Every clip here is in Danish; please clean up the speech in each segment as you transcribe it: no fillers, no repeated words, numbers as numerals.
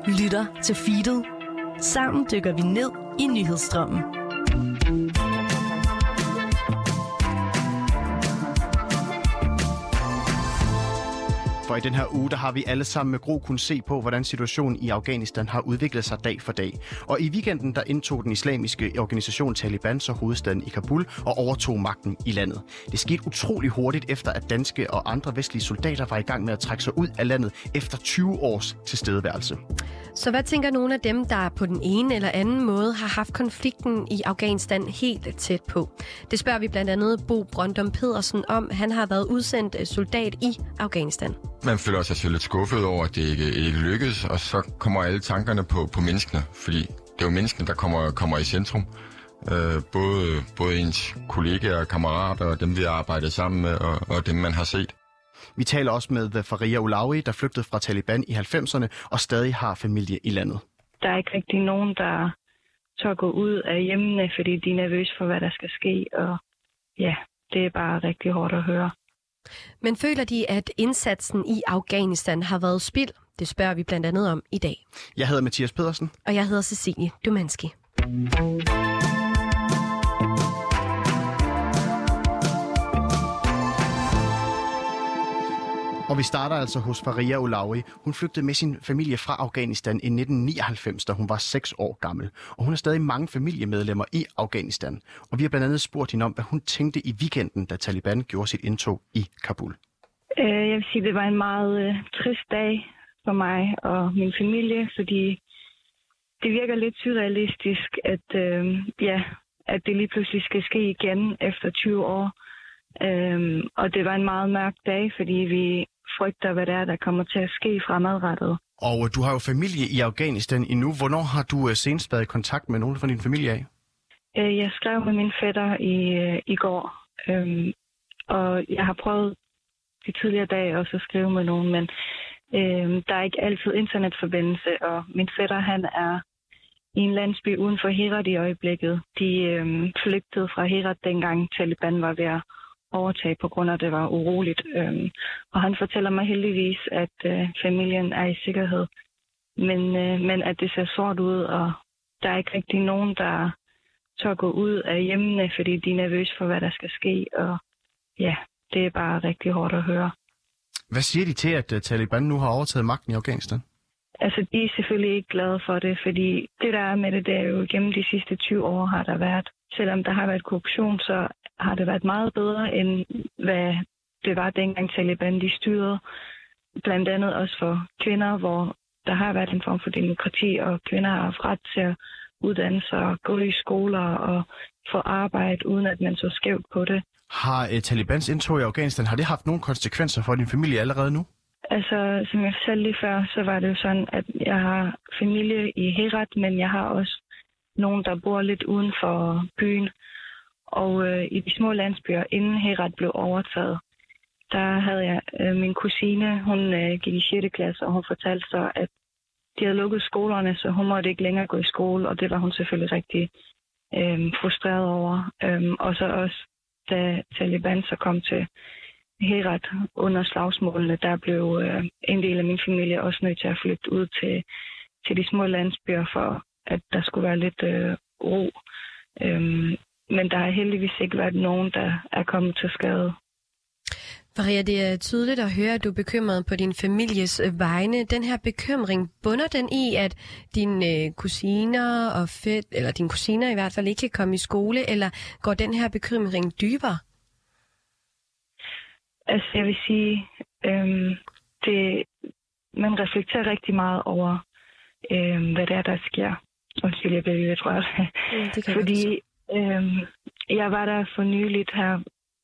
lytter til feedet. Sammen dykker vi ned i nyhedsstrømmen. For i den her uge, der har vi alle sammen med gro kunnet se på, hvordan situationen i Afghanistan har udviklet sig dag for dag. Og i weekenden, der indtog den islamiske organisation Taliban så hovedstaden i Kabul og overtog magten i landet. Det skete utrolig hurtigt efter, at danske og andre vestlige soldater var i gang med at trække sig ud af landet efter 20 års tilstedeværelse. Så hvad tænker nogle af dem, der på den ene eller anden måde har haft konflikten i Afghanistan helt tæt på? Det spørger vi blandt andet Bo Brøndum Pedersen om. Han har været udsendt soldat i Afghanistan. Man føler sig selv lidt skuffet over, at det ikke lykkedes, og så kommer alle tankerne på menneskene, fordi det er jo menneskene, der kommer i centrum. Både ens kollegaer og kammerater, og dem vi har arbejdet sammen med, og dem man har set. Vi taler også med Faria Ulawi, der flygtede fra Taliban i 90'erne og stadig har familie i landet. Der er ikke rigtig nogen, der tør gå ud af hjemmene, fordi de er nervøse for, hvad der skal ske, og ja, det er bare rigtig hårdt at høre. Men føler de, at indsatsen i Afghanistan har været spild? Det spørger vi blandt andet om i dag. Jeg hedder Mathias Pedersen. Og jeg hedder Cecilie Dumanski. Og vi starter altså hos Faria Ulawi. Hun flygtede med sin familie fra Afghanistan i 1999, da hun var 6 år gammel. Og hun har stadig mange familiemedlemmer i Afghanistan. Og vi har blandt andet spurgt hende om, hvad hun tænkte i weekenden, da Taliban gjorde sit indtog i Kabul. Jeg vil sige, at det var en meget trist dag for mig og min familie, fordi det virker lidt surrealistisk, at det lige pludselig skal ske igen efter 20 år. Og det var en meget mørk dag, fordi vi frygter, hvad det er, der kommer til at ske fremadrettet. Og du har jo familie i Afghanistan endnu. Hvornår har du senest været i kontakt med nogen fra din familie af? Jeg skrev med min fætter i går, og jeg har prøvet de tidligere dage også at skrive med nogen, men der er ikke altid internetforbindelse, og min fætter, han er i en landsby uden for Herat i øjeblikket. De flygtede fra Herat, dengang Taliban var ved at overtage, på grund af, at det var uroligt. Og han fortæller mig heldigvis, at familien er i sikkerhed. Men at det ser sort ud, og der er ikke rigtig nogen, der tør gå ud af hjemmene, fordi de er nervøse for, hvad der skal ske. Og ja, det er bare rigtig hårdt at høre. Hvad siger de til, at Taliban nu har overtaget magten i Afghanistan? Altså, de er selvfølgelig ikke glade for det, fordi det, der er med det, det er jo gennem de sidste 20 år har der været. Selvom der har været korruption, så har det været meget bedre, end hvad det var dengang Taliban de styrede. Blandt andet også for kvinder, hvor der har været en form for demokrati, og kvinder har haft ret til at uddanne sig og gå i skoler og få arbejde, uden at man så skævt på det. Har Talibans indtog i Afghanistan, har det haft nogle konsekvenser for din familie allerede nu? Altså, som jeg fortalte lige før, så var det jo sådan, at jeg har familie i Herat, men jeg har også nogen, der bor lidt uden for byen. Og i de små landsbyer, inden Herat blev overtaget, der havde jeg min kusine, hun gik i 6. klasse, og hun fortalte så, at de havde lukket skolerne, så hun måtte ikke længere gå i skole, og det var hun selvfølgelig rigtig frustreret over. Og så også, da Taliban så kom til Herat under slagsmålene, der blev en del af min familie også nødt til at flytte ud til de små landsbyer, for at der skulle være lidt ro. Men der har heldigvis ikke været nogen, der er kommet til skade. Faria, det er tydeligt at høre, at du er bekymret på din families vegne. Den her bekymring, bunder den i, at dine kusiner eller dine kusiner i hvert fald ikke kan komme i skole, eller går den her bekymring dybere? Altså, jeg vil sige, man reflekterer rigtig meget over, hvad det er, der sker. Undskyld, jeg bliver lidt rørt. Fordi jeg var der for nyligt her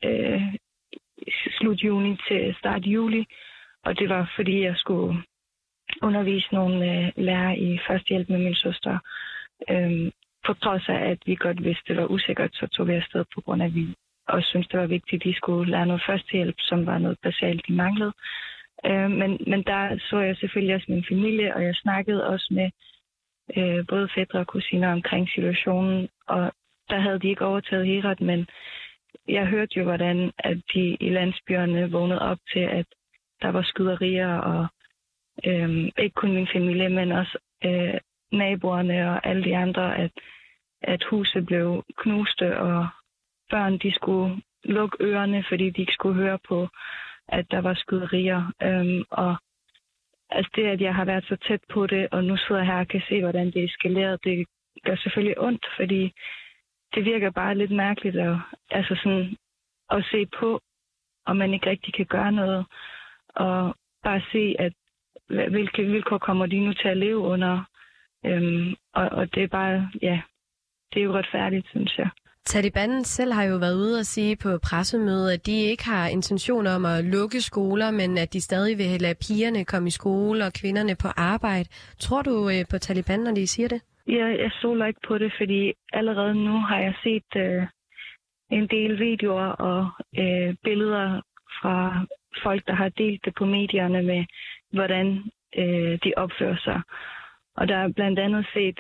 slut juni til start juli, og det var fordi, jeg skulle undervise nogle lærere i førstehjælp med min søster. På trods af, at vi godt vidste, det var usikkert, så tog vi afsted på grund af, at vi også synes det var vigtigt, at de skulle lære noget førstehjælp, som var noget basalt, de manglede. Men der så jeg selvfølgelig også min familie, og jeg snakkede også med både fætre og kusiner omkring situationen, og der havde de ikke overtaget Herat, men jeg hørte jo, hvordan at de i landsbyerne vågnede op til, at der var skyderier, og ikke kun min familie, men også naboerne og alle de andre, at huset blev knuste, og børn de skulle lukke ørerne, fordi de ikke skulle høre på, at der var skyderier. Og altså det, at jeg har været så tæt på det, og nu sidder jeg her og kan se, hvordan det er eskaleret, det gør selvfølgelig ondt, fordi det virker bare lidt mærkeligt at se på, og man ikke rigtig kan gøre noget, og bare se, at hvilke vilkår kommer de nu til at leve under. Og det er bare, det er jo retfærdigt, synes jeg. Taliban selv har jo været ude og sige på pressemødet, at de ikke har intention om at lukke skoler, men at de stadig vil lade pigerne komme i skole og kvinderne på arbejde. Tror du på Taliban, når de siger det? Jeg stoler ikke på det, fordi allerede nu har jeg set en del videoer og billeder fra folk, der har delt det på medierne med, hvordan de opfører sig. Og der er blandt andet set,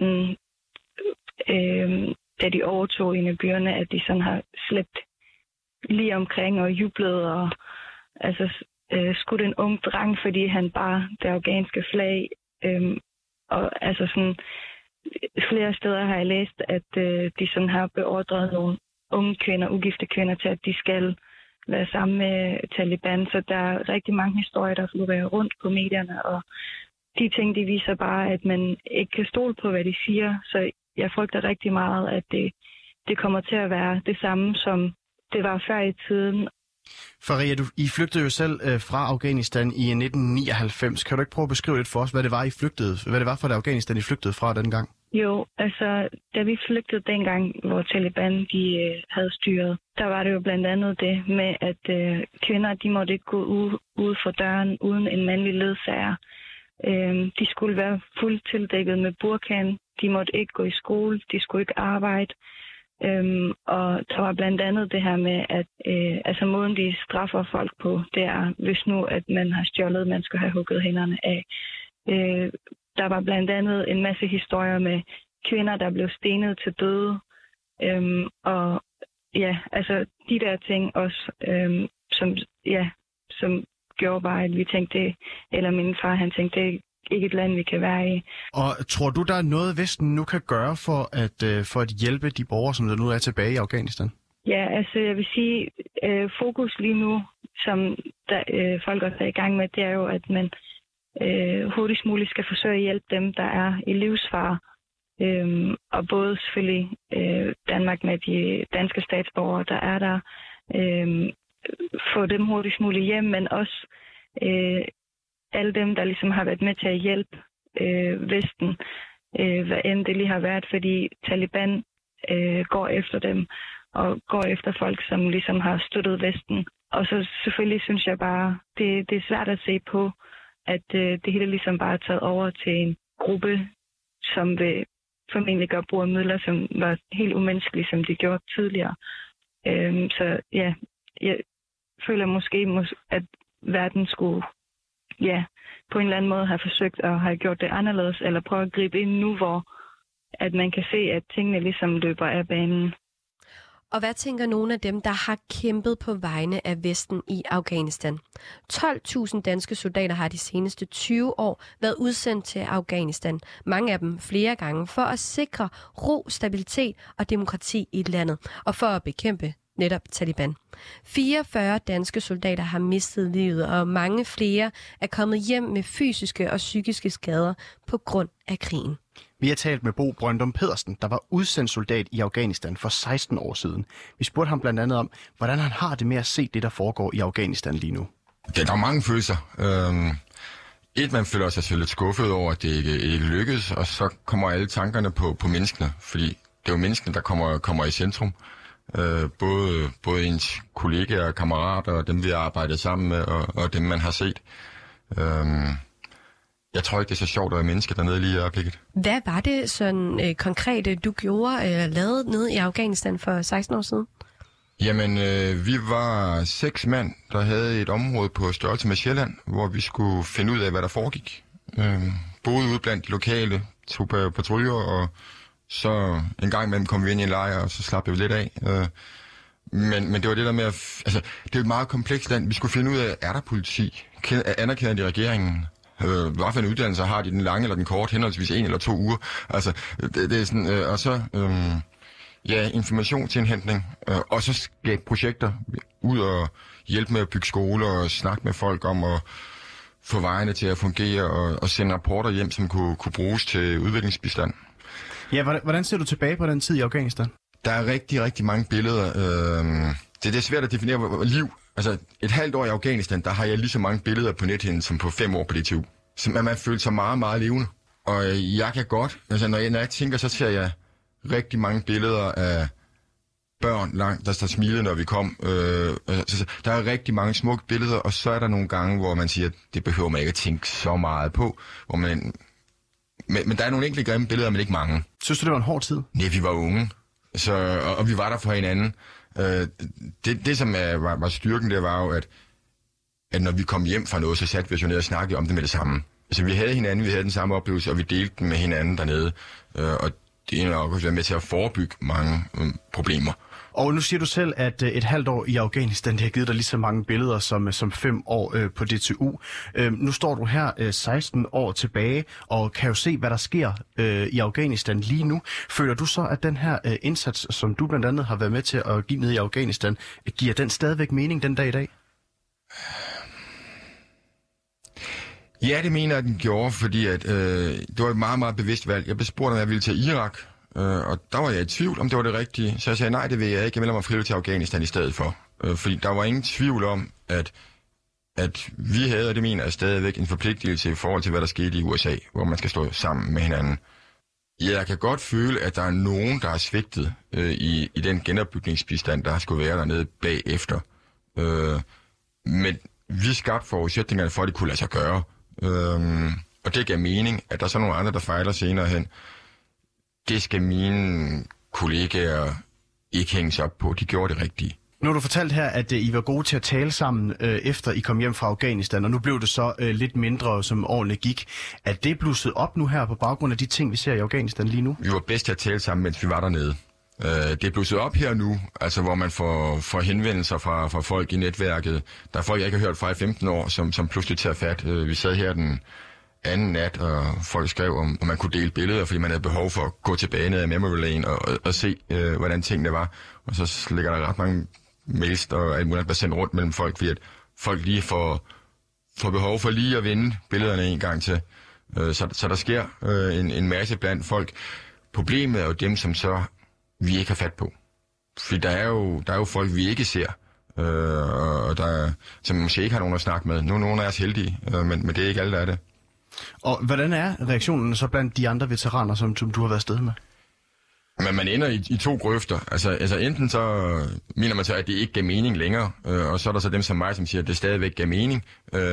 da de overtog en af byerne, at de sådan har slæbt lige omkring og jublet og skudt en ung dreng, fordi han bar det afghanske flag. Og flere steder har jeg læst, at de sådan har beordret nogle unge kvinder, ugifte kvinder, til at de skal være sammen med Taliban. Så der er rigtig mange historier, der florerer rundt på medierne, og de ting, de viser bare, at man ikke kan stole på, hvad de siger. Så jeg frygter rigtig meget, at det kommer til at være det samme, som det var før i tiden. Faria, I flygtede jo selv fra Afghanistan i 1999. Kan du ikke prøve at beskrive lidt for os, hvad det var for det Afghanistan, I flygtede fra dengang? Jo, da vi flygtede dengang, hvor Taliban de havde styret, der var det jo blandt andet det med, at kvinder de måtte ikke gå ud for døren uden en mandlig ledsager. De skulle være fuldt tildækket med burkaen. De måtte ikke gå i skole. De skulle ikke arbejde. Og der var blandt andet det her med, at måden de straffer folk på, det er, hvis nu at man har stjålet, man skal have hugget hænderne af. Der var blandt andet en masse historier med kvinder, der blev stenet til døde. Og ja, de der ting også, som gjorde bare, at vi tænkte, eller min far, han tænkte, det er ikke et land, vi kan være i. Og tror du, der er noget, Vesten nu kan gøre for at hjælpe de borgere, som der nu er tilbage i Afghanistan? Ja, jeg vil sige, fokus lige nu, som folk også er i gang med, det er jo, at man hurtigst muligt skal forsøge at hjælpe dem, der er i livsfare. Og både selvfølgelig Danmark med de danske statsborgere, der er der, få dem hurtigst muligt hjem, men også alle dem, der ligesom har været med til at hjælpe Vesten, hvad end det lige har været, fordi Taliban går efter dem og går efter folk, som ligesom har støttet Vesten. Og så selvfølgelig synes jeg bare, det er svært at se på, at det hele ligesom bare er taget over til en gruppe, som vil formentlig gøre brug af midler, som var helt umenneskelige, som de gjorde tidligere. Så ja, jeg føler måske, at verden skulle på en eller anden måde have forsøgt at have gjort det anderledes, eller prøve at gribe ind nu, hvor at man kan se, at tingene ligesom løber af banen. Og hvad tænker nogle af dem, der har kæmpet på vegne af Vesten i Afghanistan? 12.000 danske soldater har de seneste 20 år været udsendt til Afghanistan. Mange af dem flere gange for at sikre ro, stabilitet og demokrati i landet, og for at bekæmpe netop Taliban. 44 danske soldater har mistet livet, og mange flere er kommet hjem med fysiske og psykiske skader på grund af krigen. Vi har talt med Bo Brøndum Pedersen, der var udsendt soldat i Afghanistan for 16 år siden. Vi spurgte ham blandt andet om, hvordan han har det med at se det, der foregår i Afghanistan lige nu. Ja, der er mange følelser. Man føler sig lidt skuffet over, at det ikke lykkedes, og så kommer alle tankerne på menneskene, fordi det er jo menneskene, der kommer i centrum. Både ens kollegaer og kammerater, og dem vi har arbejdet sammen med, og dem man har set. Jeg tror ikke, det er så sjovt at være menneske dernede lige i øjeblikket. Hvad var det sådan konkret, du gjorde eller lavede nede i Afghanistan for 16 år siden? Jamen, vi var 6 mand, der havde et område på størrelse med Sjælland, hvor vi skulle finde ud af, hvad der foregik. Boede ude blandt de lokale, tog på patruljer, og så en gang imellem kom vi ind i en lejr, og så slap vi lidt af. Men det var det der med, det er et meget komplekst land. Vi skulle finde ud af, er der politi? Anerkender de regeringen? Hvad for en uddannelse har de, den lange eller den kort, henholdsvis 1 eller 2 uger. Altså, det er sådan, og så informationsindhentning, og så skabe projekter ud og hjælpe med at bygge skoler og snakke med folk om at få vejene til at fungere og sende rapporter hjem, som kunne bruges til udviklingsbistand. Ja, hvordan ser du tilbage på den tid i Afghanistan? Der er rigtig, rigtig mange billeder. Det er svært at definere liv. Altså, et halvt år i Afghanistan, der har jeg lige så mange billeder på nethinden som på 5 år på DTU. Så man føler sig meget, meget levende. Og jeg kan godt, altså når jeg tænker, så ser jeg rigtig mange billeder af børn langt, der smiler, når vi kom. Der er rigtig mange smukke billeder, og så er der nogle gange, hvor man siger, at det behøver man ikke at tænke så meget på. Hvor man, men der er nogle enkelte grimme billeder, men ikke mange. Synes du, det var en hård tid? Nej, vi var unge, og vi var der for hinanden. Det som var styrken, det var jo, at når vi kom hjem fra noget, så satte vi os jo ned og snakkede om det med det samme. Altså, vi havde hinanden, vi havde den samme oplevelse, og vi delte den med hinanden dernede. Og det er nok også været med til at forebygge mange problemer. Og nu siger du selv, at et halvt år i Afghanistan, det har givet dig lige så mange billeder som 5 år på DTU. Nu står du her 16 år tilbage og kan jo se, hvad der sker i Afghanistan lige nu. Føler du så, at den her indsats, som du blandt andet har været med til at give ned i Afghanistan, giver den stadigvæk mening den dag i dag? Ja, det mener jeg, den gjorde, fordi at, det var et meget, meget bevidst valg. Jeg blev spurgt, om jeg ville til Irak, og der var jeg i tvivl, om det var det rigtige. Så jeg sagde, nej, det vil jeg ikke. Jeg melder mig frivilligt til Afghanistan i stedet for. Fordi der var ingen tvivl om, at vi havde, og det mener jeg stadigvæk, en forpligtelse i forhold til, hvad der skete i USA, hvor man skal stå sammen med hinanden. Jeg kan godt føle, at der er nogen, der er svigtet i den genopbygningsbistand, der skulle være dernede bagefter. Men vi skabte forudsætningerne for, at det kunne lade sig gøre. Og det gav mening, at der er så nogle andre, der fejler senere hen. Det skal mine kollegaer ikke hænges op på. De gjorde det rigtige. Nu har du fortalt her, at I var gode til at tale sammen, efter I kom hjem fra Afghanistan, og nu blev det så lidt mindre, som årene gik. Er det blusset op nu her på baggrund af de ting, vi ser i Afghanistan lige nu? Vi var bedst til at tale sammen, mens vi var dernede. Det er blusset op her nu, altså hvor man får henvendelser fra folk i netværket. Der er folk, jeg ikke har hørt fra i 15 år, som pludselig tager fat. Vi sad her den anden nat, og folk skrev, om man kunne dele billeder, fordi man havde behov for at gå tilbage ned ad memory lane og se, hvordan tingene var. Og så ligger der ret mange mails, og alt muligt, der sendt rundt mellem folk, fordi at folk lige får behov for lige at vende billederne en gang til. Så der sker en masse blandt folk. Problemet er jo dem, som så vi ikke har fat på. Fordi der er jo folk, vi ikke ser, og som måske ikke har nogen at snakke med. Nu er nogle af os heldige, men det er ikke alle, der er det. Og hvordan er reaktionen så blandt de andre veteraner, som du har været afsted med? Men man ender i 2 grøfter. Altså enten så mener man så, at det ikke gav mening længere, og så er der så dem som mig, som siger, at det stadigvæk gav mening.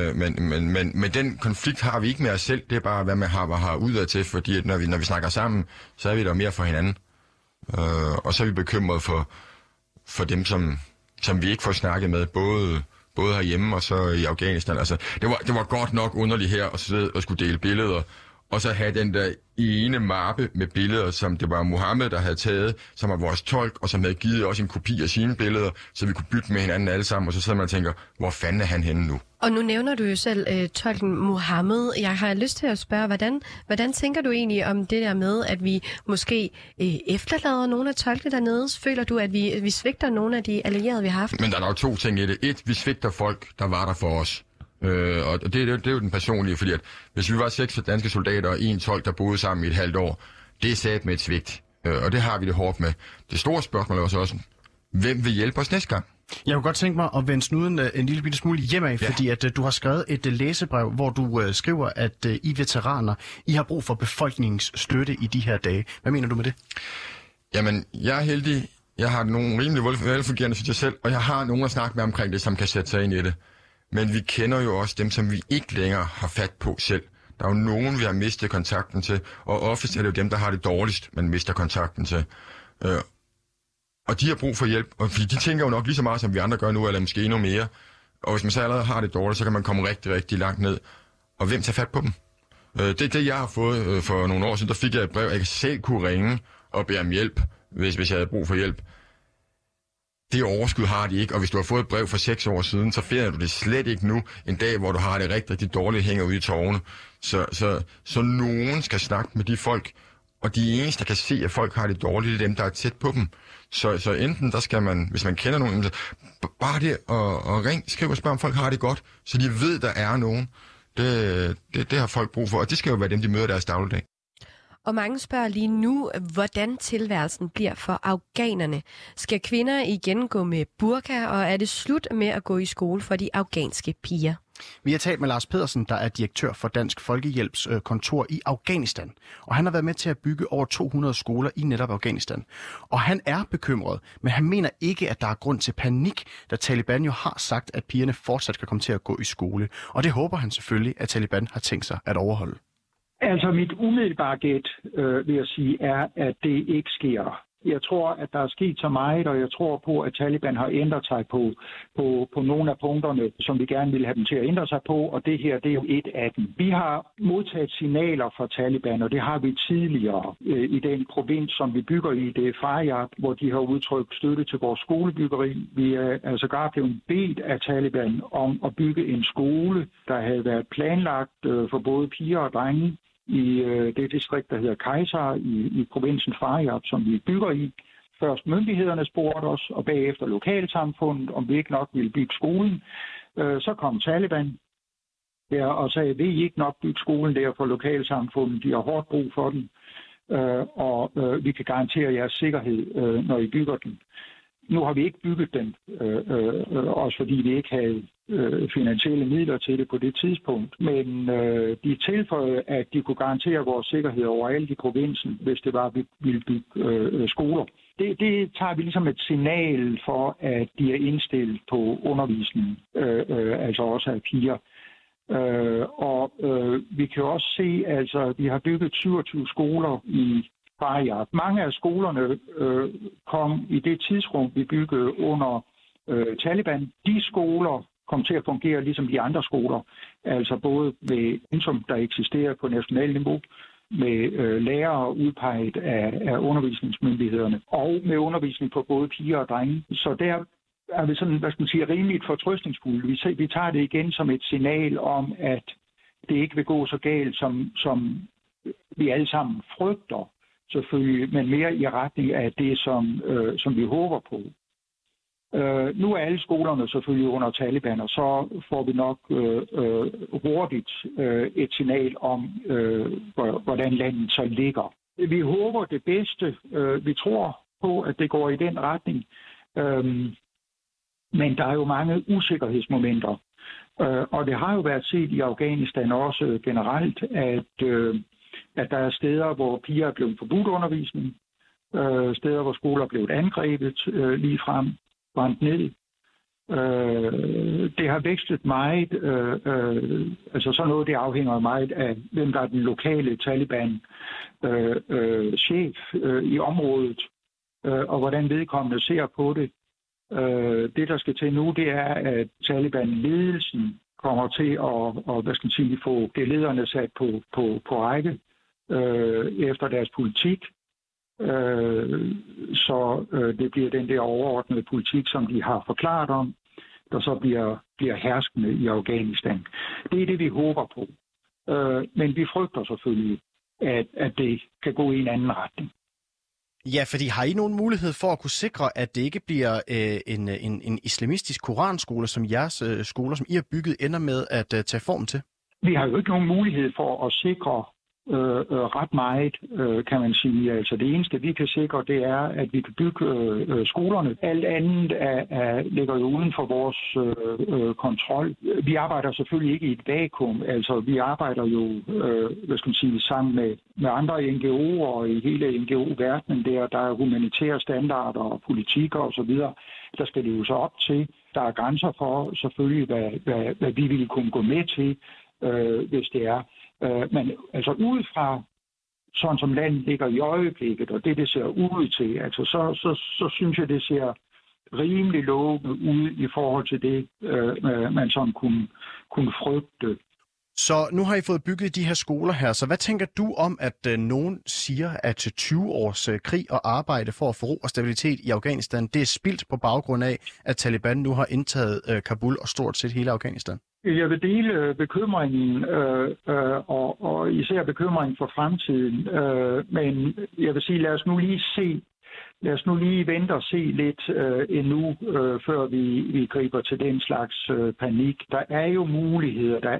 Men den konflikt har vi ikke med os selv. Det er bare, hvad man har udad til, fordi at når vi snakker sammen, så er vi der mere for hinanden. Og så er vi bekymrede for dem, som vi ikke får snakket med, både herhjemme og så i Afghanistan. Altså, det var godt nok underligt her at sidde og skulle dele billeder, og så have den der ene mappe med billeder, som det var Mohammed, der havde taget, som var vores tolk, og som havde givet os en kopi af sine billeder, så vi kunne bytte med hinanden alle sammen, og så sidder man og tænker, hvor fanden er han henne nu? Og nu nævner du jo selv tolken Mohammed. Jeg har lyst til at spørge, hvordan tænker du egentlig om det der med, at vi måske efterlader nogle af tolkene dernede? Føler du, at vi svigter nogle af de allierede, vi har haft? Men der er nok 2 ting i det. 1, vi svigter folk, der var der for os. Og det er jo den personlige, fordi at hvis vi var 6 danske soldater og 1 tolk, der boede sammen i et halvt år, det er sat med et svigt. Og det har vi det hårdt med. Det store spørgsmål er også, hvem vil hjælpe os næste gang? Jeg kunne godt tænke mig at vende snuden en lille bitte smule hjemad, fordi at du har skrevet et læsebrev, hvor du skriver, at I veteraner, I har brug for befolkningens støtte i de her dage. Hvad mener du med det? Jamen, jeg er heldig. Jeg har nogle rimelig velfungerende, synes jeg selv, og jeg har nogen at snakke med omkring det, som kan sætte sig ind i det. Men vi kender jo også dem, som vi ikke længere har fat på selv. Der er jo nogen, vi har mistet kontakten til, og oftest er det jo dem, der har det dårligst, man mister kontakten til. Og de har brug for hjælp, og fordi de tænker jo nok lige så meget, som vi andre gør nu, eller måske endnu mere. Og hvis man så allerede har det dårligt, så kan man komme rigtig, rigtig langt ned. Og hvem tager fat på dem? Det er det, jeg har fået for nogle år siden. Der fik jeg et brev, jeg selv kunne ringe og bede om hjælp, hvis jeg havde brug for hjælp. Det overskud har de ikke, og hvis du har fået et brev for 6 år siden, så finder du det slet ikke nu, en dag, hvor du har det rigtig dårligt, hænger ude i tårne. Så nogen skal snakke med de folk, og de eneste, der kan se, at folk har det dårligt, det er dem, der er tæt på dem. Så enten, der skal man, hvis man kender nogen, så bare det og ring, skriv og spørg, om folk har det godt, så de ved, der er nogen. Det har folk brug for, og det skal jo være dem, de møder deres dagligdag. Og mange spørger lige nu, hvordan tilværelsen bliver for afghanerne. Skal kvinder igen gå med burka, og er det slut med at gå i skole for de afghanske piger? Vi har talt med Lars Pedersen, der er direktør for Dansk Folkehjælps kontor i Afghanistan. Og han har været med til at bygge over 200 skoler i netop Afghanistan. Og han er bekymret, men han mener ikke, at der er grund til panik, da Taliban jo har sagt, at pigerne fortsat skal komme til at gå i skole. Og det håber han selvfølgelig, at Taliban har tænkt sig at overholde. Altså mit umiddelbare gæt, vil jeg sige, er, at det ikke sker. Jeg tror, at der er sket så meget, og jeg tror på, at Taliban har ændret sig på nogle af punkterne, som vi gerne vil have dem til at ændre sig på, og det her, det er jo et af dem. Vi har modtaget signaler fra Taliban, og det har vi tidligere i den provins, som vi bygger i, det er Faryab, hvor de har udtrykt støtte til vores skolebyggeri. Vi er altså godt blevet bedt af Taliban om at bygge en skole, der havde været planlagt for både piger og drenge, i det distrikt, der hedder Kajsar, i provinsen Faryab, som vi bygger i. Først myndighederne spurgte os, og bagefter lokalsamfundet, om vi ikke nok ville bygge skolen. Så kom Taliban der og sagde, vil I ikke nok bygge skolen der for lokalsamfundet? De har hårdt brug for den, og vi kan garantere jeres sikkerhed, når I bygger den. Nu har vi ikke bygget den, også fordi vi ikke havde finansielle midler til det på det tidspunkt. Men de tilføjede, at de kunne garantere vores sikkerhed overalt i provinsen, hvis det var, at vi ville bygge skoler. Det tager vi ligesom et signal for, at de er indstillet på undervisningen, altså også af piger. Vi kan også se, altså vi har bygget 27 skoler i Faryab. Mange af skolerne kom i det tidsrum, vi byggede under Taliban. De skoler kom til at fungere ligesom de andre skoler, altså både med pensum, der eksisterer på nationalt niveau, med lærere udpeget af undervisningsmyndighederne, og med undervisning på både piger og drenge. Så der er vi sådan, hvad skal man sige, rimeligt fortrøstningsfulde. Vi tager det igen som et signal om, at det ikke vil gå så galt, som vi alle sammen frygter, selvfølgelig, men mere i retning af det, som vi håber på. Nu er alle skolerne selvfølgelig under Taliban, og så får vi nok hurtigt et signal om, hvordan landet så ligger. Vi håber det bedste. Vi tror på, at det går i den retning. Men der er jo mange usikkerhedsmomenter. Og det har jo været set i Afghanistan også generelt, at der er steder, hvor piger er blevet forbudt undervisning, steder, hvor skoler er blevet angrebet ligefrem, brændt ned. Det har vækstet meget, altså sådan noget, det afhænger meget af, hvem der er den lokale Taliban-chef i området, og hvordan vedkommende ser på det. Det, der skal til nu, det er, at Taliban-ledelsen kommer til at hvad skal man sige, få det lederne sat på række efter deres politik. Så det bliver den der overordnede politik, som de har forklaret om, der så bliver herskende i Afghanistan. Det er det, vi håber på. Men vi frygter selvfølgelig, at det kan gå i en anden retning. Ja, fordi har I nogen mulighed for at kunne sikre, at det ikke bliver en islamistisk koranskole, som jeres skoler, som I har bygget, ender med at tage form til? Vi har jo ikke nogen mulighed for at sikre ret meget, kan man sige. Altså det eneste, vi kan sikre, det er, at vi kan bygge skolerne. Alt andet ligger jo uden for vores kontrol. Vi arbejder selvfølgelig ikke i et vakuum. Altså vi arbejder jo, hvad skal man sige, sammen med andre NGO'er og i hele NGO-verdenen. Der er humanitære standarder og politikker osv. Der skal det jo så op til. Der er grænser for selvfølgelig, hvad vi ville kunne gå med til, hvis det er. Men altså udefra, sådan som landet ligger i øjeblikket, og det ser ud til, altså så synes jeg, det ser rimelig lovende ud i forhold til det, man sådan kunne frygte. Så nu har I fået bygget de her skoler her, så hvad tænker du om, at nogen siger, at 20 års krig og arbejde for at få ro og stabilitet i Afghanistan, det er spildt på baggrund af, at Taliban nu har indtaget Kabul og stort set hele Afghanistan? Jeg vil dele bekymringen, og især bekymringen for fremtiden. Men jeg vil sige, lad os nu lige vente og se lidt endnu, før vi griber til den slags panik. Der er jo muligheder, der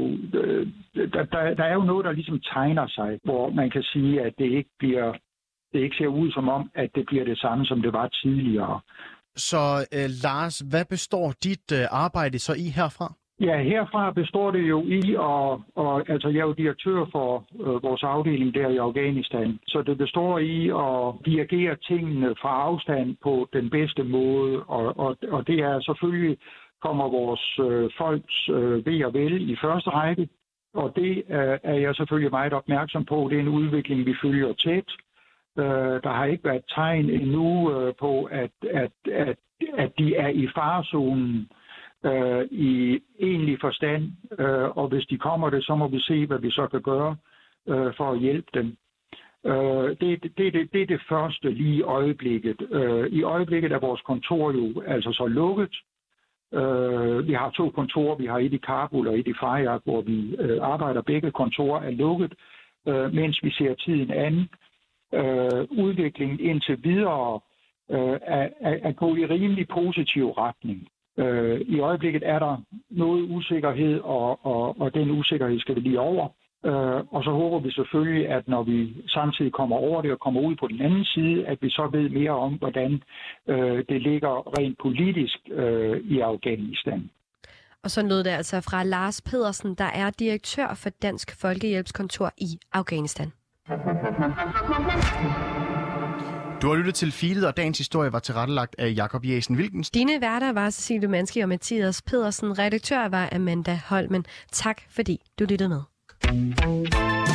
er jo noget, der ligesom tegner sig, hvor man kan sige, at det ikke ser ud som om, at det bliver det samme, som det var tidligere. Så Lars, hvad består dit arbejde så i herfra? Ja, herfra består det jo i, og altså jeg er jo direktør for vores afdeling der i Afghanistan, så det består i at dirigere tingene fra afstand på den bedste måde, og det er selvfølgelig, kommer vores folks ve og vel i første række, og det er jeg selvfølgelig meget opmærksom på. Det er en udvikling, vi følger tæt. Der har ikke været tegn endnu på, at de er i farezonen i egentlig forstand, og hvis de kommer det, så må vi se, hvad vi så kan gøre for at hjælpe dem. Det er det første lige i øjeblikket. I øjeblikket er vores kontor jo altså så lukket. Vi har 2 kontorer. Vi har et i Kabul og et i Faryab, hvor vi arbejder. Begge kontorer er lukket, mens vi ser tiden an. Udviklingen indtil videre er gået i rimelig positiv retning. I øjeblikket er der noget usikkerhed, og den usikkerhed skal vi lige over. Og så håber vi selvfølgelig, at når vi samtidig kommer over det og kommer ud på den anden side, at vi så ved mere om, hvordan det ligger rent politisk i Afghanistan. Og så lød det altså fra Lars Pedersen, der er direktør for Dansk Folkehjælpskontor i Afghanistan. Du har lyttet til Feedet, og dagens historie var tilrettelagt af Jakob Jæsen Wilkens. Dine værter var Cecilie Manski og Mathias Pedersen. Redaktør var Amanda Holmen. Tak fordi du lyttede med.